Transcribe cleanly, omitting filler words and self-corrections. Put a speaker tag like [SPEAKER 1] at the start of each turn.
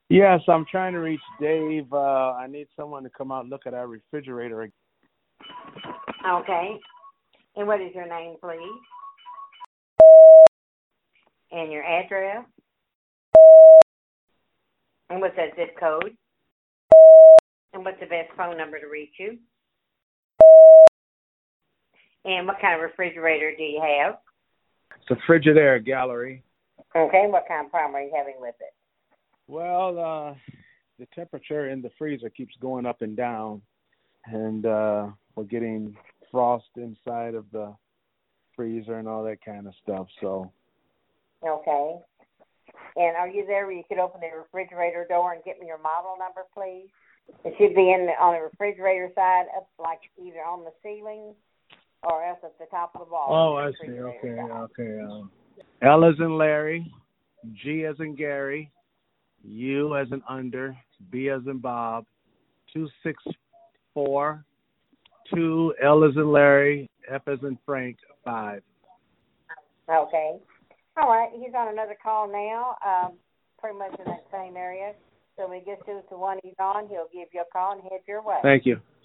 [SPEAKER 1] Yes, I'm trying to reach Dave. I need someone to come out and look at our refrigerator.
[SPEAKER 2] Okay. And what is your name, please? And your address? And what's that zip code? And what's the best phone number to reach you? And what kind of refrigerator do you have?
[SPEAKER 1] It's a Frigidaire gallery.
[SPEAKER 2] Okay. What kind of problem are you having with it?
[SPEAKER 1] Well, the temperature in the freezer keeps going up and down, and we're getting frost inside of the freezer and all that kind of stuff. So.
[SPEAKER 2] Okay. And are you there where you could open the refrigerator door and get me your model number, please? It should be on the refrigerator side, up like either on the ceiling or else at the top of the wall.
[SPEAKER 1] Oh, I see. Okay. L as in Larry, G as in Gary, U as in under, B as in Bob, 264 2, L as in Larry, F as in Frank, 5.
[SPEAKER 2] Okay. All right. He's on another call now, pretty much in that same area. So when he gets to the one he's on, he'll give you a call and head your way.
[SPEAKER 1] Thank you.